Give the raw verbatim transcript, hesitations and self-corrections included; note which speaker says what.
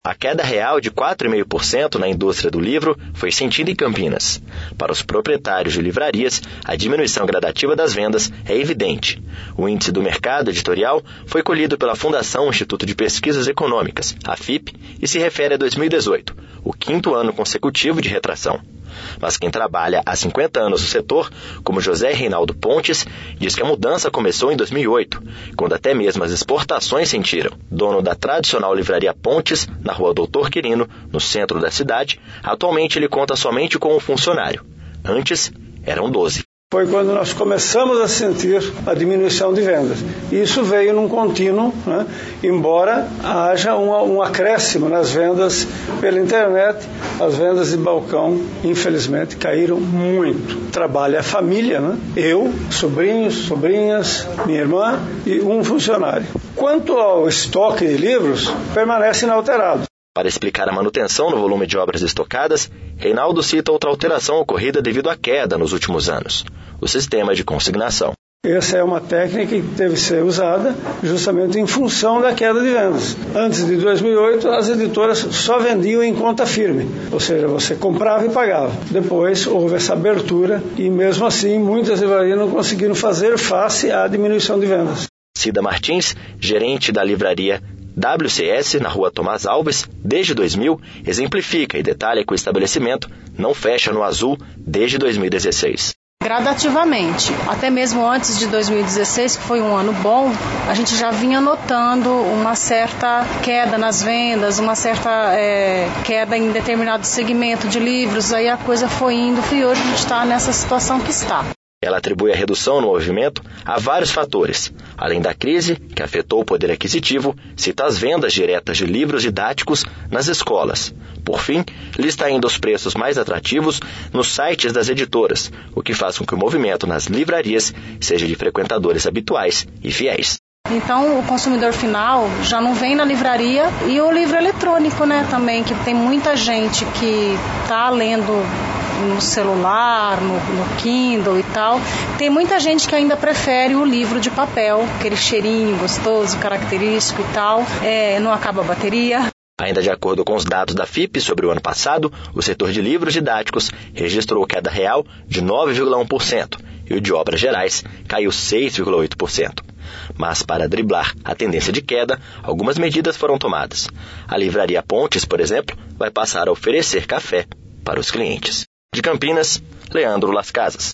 Speaker 1: A queda real de quatro vírgula cinco por cento na indústria do livro foi sentida em Campinas. Para os proprietários de livrarias, a diminuição gradativa das vendas é evidente. O índice do mercado editorial foi colhido pela Fundação Instituto de Pesquisas Econômicas, a F I P, e se refere a dois mil e dezoito, o quinto ano consecutivo de retração. Mas quem trabalha há cinquenta anos no setor, como José Reinaldo Pontes, diz que a mudança começou em dois mil e oito, quando até mesmo as exportações sentiram. Dono da tradicional livraria Pontes, na rua Doutor Quirino, no centro da cidade, atualmente ele conta somente com um funcionário. Antes, eram doze.
Speaker 2: Foi quando nós começamos a sentir a diminuição de vendas. Isso veio num contínuo, né? Embora haja um, um acréscimo nas vendas pela internet, as vendas de balcão, infelizmente, caíram muito. Trabalha a família, né? Eu, sobrinhos, sobrinhas, minha irmã e um funcionário. Quanto ao estoque de livros, permanece inalterado.
Speaker 1: Para explicar a manutenção no volume de obras estocadas, Reinaldo cita outra alteração ocorrida devido à queda nos últimos anos: o sistema de consignação.
Speaker 2: Essa é uma técnica que deve ser usada justamente em função da queda de vendas. Antes de dois mil e oito, as editoras só vendiam em conta firme, ou seja, você comprava e pagava. Depois houve essa abertura e, mesmo assim, muitas livrarias não conseguiram fazer face à diminuição de vendas.
Speaker 1: Cida Martins, gerente da livraria W C S, na rua Tomás Alves, desde dois mil, exemplifica e detalha que o estabelecimento não fecha no azul desde dois mil e dezesseis.
Speaker 3: Gradativamente, até mesmo antes de dois mil e dezesseis, que foi um ano bom, a gente já vinha notando uma certa queda nas vendas, uma certa é, queda em determinado segmento de livros, aí a coisa foi indo e hoje a gente está nessa situação que está.
Speaker 1: Ela atribui a redução no movimento a vários fatores. Além da crise, que afetou o poder aquisitivo, cita as vendas diretas de livros didáticos nas escolas. Por fim, lista ainda os preços mais atrativos nos sites das editoras, o que faz com que o movimento nas livrarias seja de frequentadores habituais e fiéis.
Speaker 3: Então, o consumidor final já não vem na livraria, e o livro eletrônico, né, também, que tem muita gente que está lendo no celular, no, no Kindle e tal. Tem muita gente que ainda prefere o livro de papel, aquele cheirinho gostoso, característico e tal, é, não acaba a bateria.
Speaker 1: Ainda de acordo com os dados da F I P sobre o ano passado, o setor de livros didáticos registrou queda real de nove vírgula um por cento e o de obras gerais caiu seis vírgula oito por cento. Mas para driblar a tendência de queda, algumas medidas foram tomadas. A livraria Pontes, por exemplo, vai passar a oferecer café para os clientes. De Campinas, Leandro Las Casas.